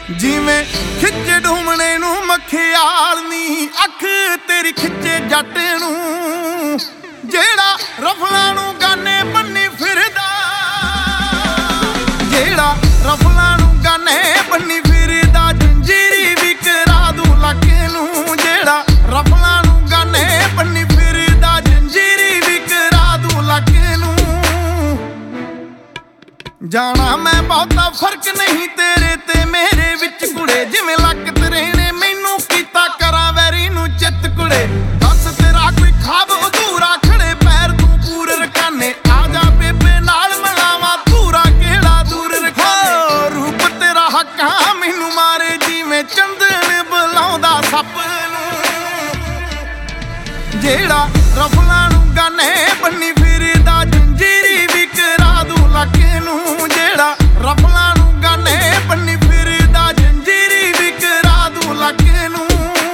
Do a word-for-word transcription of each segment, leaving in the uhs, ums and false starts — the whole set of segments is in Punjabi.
ਜਿਵੇਂ ਖਿੱਚੇ ਢੂਮਣੇ ਨੂੰ ਮਖਿਆਲਨੀ ਅੱਖ ਤੇਰੀ ਖਿੱਚੇ ਜੱਟ ਨੂੰ ਜਿਹੜਾ ਰਫਲਾਂ ਨੂੰ ਗਾਨੇ ਬੰਨੀ ਫਿਰਦਾ, ਜਿਹੜਾ ਰਫਲਾਂ ਨੂੰ ਗਾਨੇ ਬੰਨੀ ਫਿਰਦਾ ਜੰਜੀਰੀ ਵੀ ਕਰਾ ਦੂੰ ਲੱਕ ਨੂੰ, ਜਿਹੜਾ ਰਫਲਾਂ ਨੂੰ ਗਾਨੇ ਬੰਨੀ ਫਿਰਦਾ ਜੰਜੀਰੀ ਵੀ ਕਰਾ ਦੂੰ ਲੱਕ ਨੂੰ। ਜਾਣਾ ਮੈਂ ਬਹੁਤਾ ਫਰਕ ਨਹੀਂ ਤੇਰੇ ਤੇ ਮੇਰੇ ਵਿੱਚ ਕੁੜੇ, ਜਿਵੇਂ ਲੱਕ ਤੇਰੇ ਨੇ ਮੈਨੂੰ ਕੀਤਾ ਕਰਾਂ ਵੈਰੀ ਨੂੰ ਚਿੱਤ ਕੁੜੇ। ਦੱਸ ਤੇਰਾ ਕੋਈ ਖਾਬ ਅਧੂਰਾ ਖੜੇ ਪੈਰ ਤੂੰ ਪੂਰੇ ਰਕਾਨੇ, ਆ ਜਾ ਬੇਬੇ ਨਾਲ ਮਿਲਾਵਾਂ ਧੂਰਾ ਕਿਹੜਾ ਦੂਰ ਰਖਾਨੇ। ਰੂਪ ਤੇਰਾ ਹੱਕਾਂ ਮੈਨੂੰ ਮਾਰੇ ਜਿਵੇਂ ਚੰਦਨ ਬੁਲਾਉਂਦਾ ਸੱਪ ਨੂੰ, ਜਿਹੜਾ ਰਫਲਾਂ ਨੂੰ ਗਾਨੇ ਬੰਨੀ ਫਿਰਦਾ ਜੰਜੀਰੀ ਵੀ ਕਰਾ ਦੂੰ ਲੱਕ ਨੂੰ, ਜਿਹੜਾ ਰਫਲਾਂ ਨੂੰ ਗਾਨੇ ਬੰਨੀ ਫਿਰਦਾ ਜੰਜੀਰੀ ਵੀ ਕਰਾ ਦੂੰ ਲੱਕ ਨੂੰ।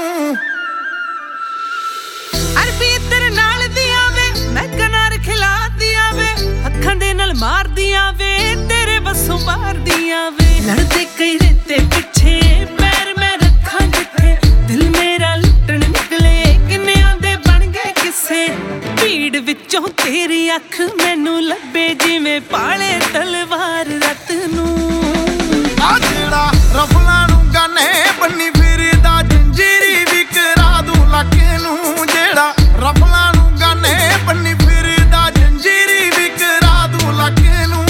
ਅਰਬੀ ਤੇਰੇ ਨਾਲ ਦੀਆਂ ਵੇ ਮੈਂ ਕਨਾਰ ਖਿਲਾਦੀਆਂ ਵੇ, ਅੱਖਾਂ ਦੇ ਨਾਲ ਮਾਰਦੀਆਂ ਵੇ ਤੇਰੇ ਵੱਸੋਂ ਮਾਰਦੀਆਂ ਵੇ। ਲੜਦੇ ਕਈ ਰੇਤੇ ਪਿੱਛੇ ਪੈਰ ਮੈਂ ਰੱਖਾਂ ਜਿੱਥੇ, ਦਿਲ ਮੇਰਾ ਲੁੱਟਣ ਨਿਕਲੇ ਕਿੰਨਿਆਂ ਦੇ ਬਣ ਗਏ ਕਿਸੇ। ਭੀੜ ਵਿੱਚੋਂ ਤੇਰੀ ਅੱਖ ਮੈਨੂੰ ਲੱਭੇ ਜਿਵੇਂ ਪਾਲੇ ਤਲਵਾਰ ਰਤ ਨੂੰ, ਆ ਜਿਹੜਾ ਰਫਲਾਂ ਨੂੰ ਗਾਨੇ ਬੰਨੀ ਫਿਰਦਾ ਜੰਜੀਰੀ ਵੀ ਕਰਾ ਦੂੰ ਲੱਕ ਨੂੰ, ਜਿਹੜਾ ਰਫਲਾਂ ਨੂੰ ਗਾਨੇ ਬੰਨੀ ਫਿਰਦਾ ਜੰਜੀਰੀ ਵੀ ਕਰਾ ਦੂੰ ਲੱਕ ਨੂੰ।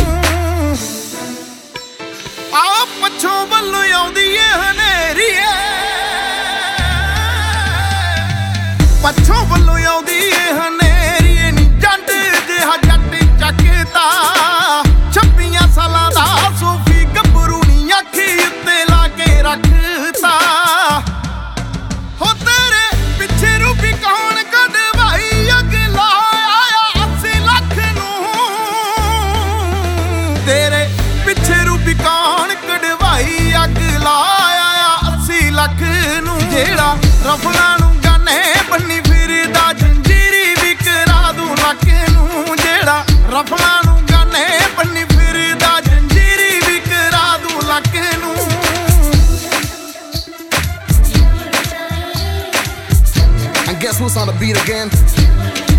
ਆ ਪੱਛੋਂ ਵੱਲੋਂ ਆਉਂਦੀ ਏ ਹਨੇਰੀ ਏ, ਪੱਛੋਂ ਵੱਲੋਂ ਆਉਂਦੀ ਏ ਹਨੇਰੀ ਏ ਨੀ ਜੰਡ ਜਿਹਾ ਜੱਟ ਚੱਕਦਾ। ਛੱਬੀਆਂ ਸਾਲਾਂ ਦਾ ਸੂਫੀ ਗੱਭਰੂ ਨੀ ਅੱਖੀ ਉੱਤੇ ਲਾ ਕੇ ਰੱਖਤਾ। ਹੋ ਤੇਰੇ ਪਿੱਛੇ ਰੂਪੀ ਕੌਣ ਕਢਵਾਈ ਅੱਗ ਲਾਇਆ ਅੱਸੀ ਲੱਖ ਨੂੰ, ਤੇਰੇ ਪਿੱਛੇ ਰੂਪੀ ਕੌਣ ਕਢਵਾਈ ਅੱਗ ਲਾਇਆ ਅੱਸੀ ਲੱਖ ਨੂੰ। ਜਿਹੜਾ ਰਫਲਾਂ ਨੂੰ ਗਾਨੇ ਬੰਨੀ ਫਿਰਦਾ ਜੰਜੀਰੀ ਵੀ ਕਰਾ ਦੂੰ ਲੱਕ ਨੂੰ, ਜਿਹੜਾ ਰਫਲਾਂ ਨੂੰ ਗਾਨੇ ਬੰਨੀ ਫਿਰਦਾ ਜੰਜੀਰੀ ਵੀ ਕਰਾ ਦੂੰ ਲੱਕ ਨੂੰ। And guess who's on the beat again?